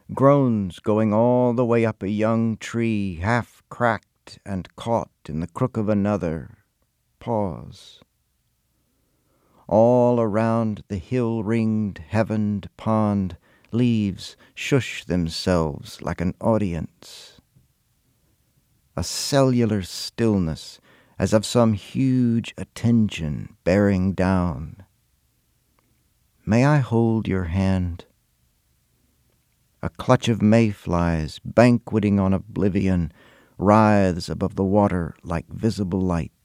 Groans going all the way up a young tree, half cracked and caught in the crook of another. Pause. All around the hill-ringed, heavened pond, leaves shush themselves like an audience. A cellular stillness, as of some huge attention bearing down. May I hold your hand? A clutch of mayflies, banqueting on oblivion, writhes above the water like visible light.